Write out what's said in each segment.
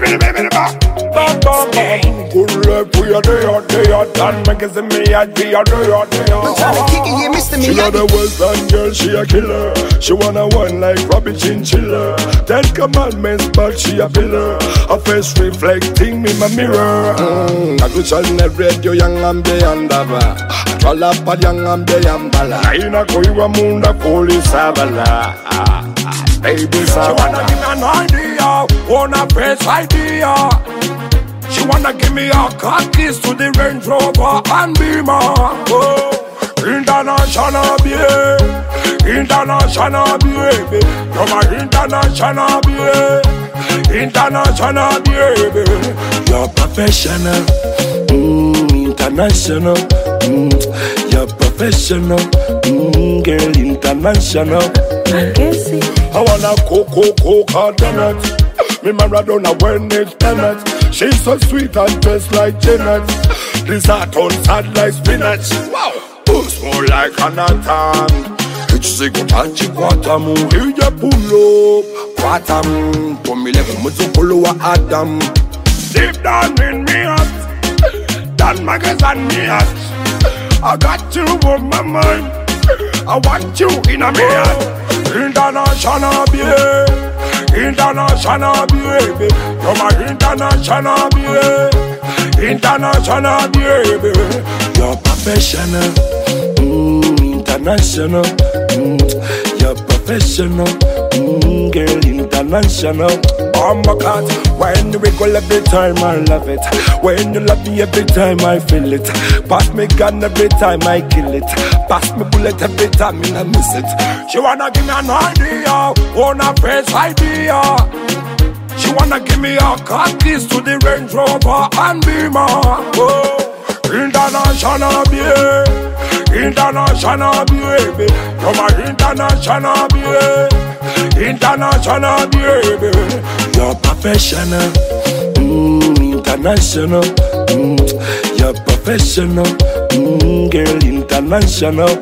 Good luck for your day out, done magazine me a day out. I'm trying to kick it, yeah, Mr. She got a Miyagi. Western girl, she a killer. She wanna one like Robbie Chinchilla. 10 commandments, but she a pillar. Her face reflecting me my mirror. I do channel radio young and beyond ava. Twala pa young and beyond bala. Ina koiwa munda kuli sabala. Baby, she wanna give me an idea, wanna face idea. She wanna give me a car keys to the Range Rover and Beamer. Oh, international baby, international baby. You're my international baby, international baby. You're professional, international. You're professional, girl, international. I wanna cocoa donut. Me Maradona when it's peanut. She's so sweet and tastes like Janet. Dessert on sad like spinach. Wow, boost more like an atom. It's sick touchy quatam. Here you pull up quatam. For me level muzukulu Adam. Deep down in me heart, Dan magazine me heart. I got you on my mind. I want you in a me heart. International baby, international baby. You're my international baby, international baby. You're professional, international. You're professional, girl, international. Oh my God, when you wiggle every time I love it. When you love me every time I feel it. Pass me gun every time I kill it. Pass me bullet every time I miss it. She wanna give me an idea, wanna face idea. She wanna give me a car keys to the Range Rover and Beamer. Oh, international baby, international baby. You're my international baby, international baby. You're professional, international. You're professional, girl, international.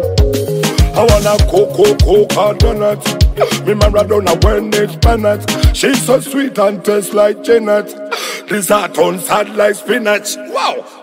I wanna cocoa donut. Me Maradona when it's peanut. She's so sweet and tastes like Janet. Dessert on sad like spinach. Wow.